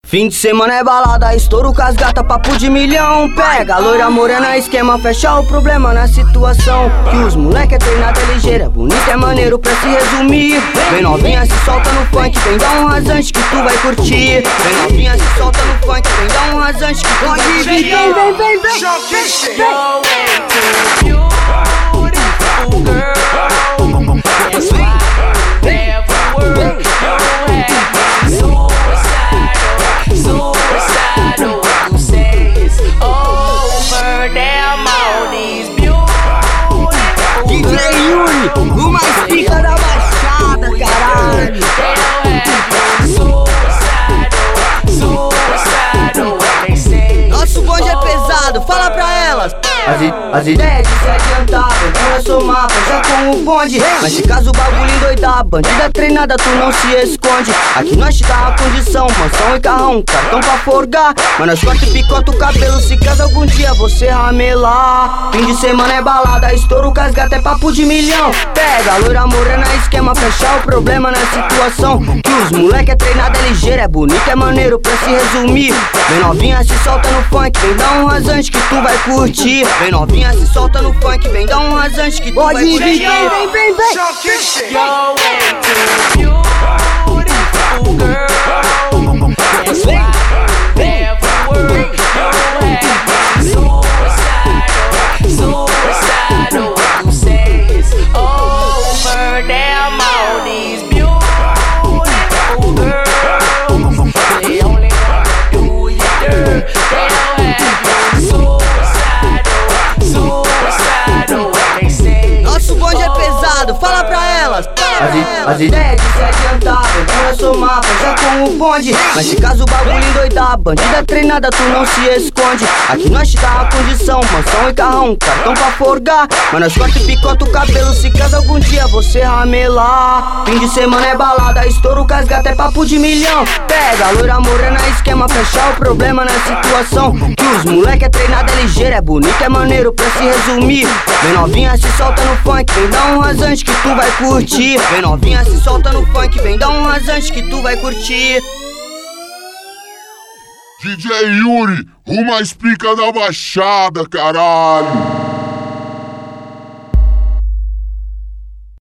Fim de semana é balada, estouro com as gata, papo de milhão. Pega a loira morena, esquema, fecha o problema na situação. Que os moleque é treinado, é ligeira, é bonita, é maneiro pra se resumir. Vem novinha, se solta no funk, vem dar um rasante que tu vai curtir. Vem novinha, se solta no funk, vem dar um rasante que tu vai curtir. Vem. O mais pica da Baixada, caralho. Nosso bonde é pesado, fala pra elas. As ideias de se adiantar, eu sou mapa, já com o bonde. Mas se caso o bagulho endoidar, bandida treinada, tu não se esconde. Aqui nós te dá a condição, mansão e carrão, cartão pra forgar. Mas nós corta e picota o cabelo, se caso algum dia você ramelar. Fim de semana é balada, estouro com as gata, é papo de milhão. Pega a loira morena, esquema, fechar o problema na situação. Que os moleque é treinado, é ligeiro, é bonito, é maneiro pra se resumir. Vem novinha, se solta no funk, vem dar um rasante que tu vai curtir. Vem novinha, se solta no funk, vem dar um rasante que tu vai curtir. Vem. Fala pra elas. As ideias de se adiantar, eu sou mapa, já com o bonde. Mas se caso o bagulho endoidar, bandida treinada, tu não se esconde. Aqui nós te dá a condição, mansão e carrão, cartão pra forgar. Mas nós corta e picota o cabelo, se caso algum dia você ramelar. Fim de semana é balada, estouro com as gata, é papo de milhão. Pega a loira morena, esquema, fechar o problema na situação. Que os moleque é treinado, é ligeiro, é bonito, é maneiro pra se resumir. Vem novinha, se solta no funk, vem dar um rasante que tu vai curtir. Vem novinha, se solta no funk, vem dar um rasante que tu vai curtir. DJ Yuri, o mais pica da Baixada, caralho.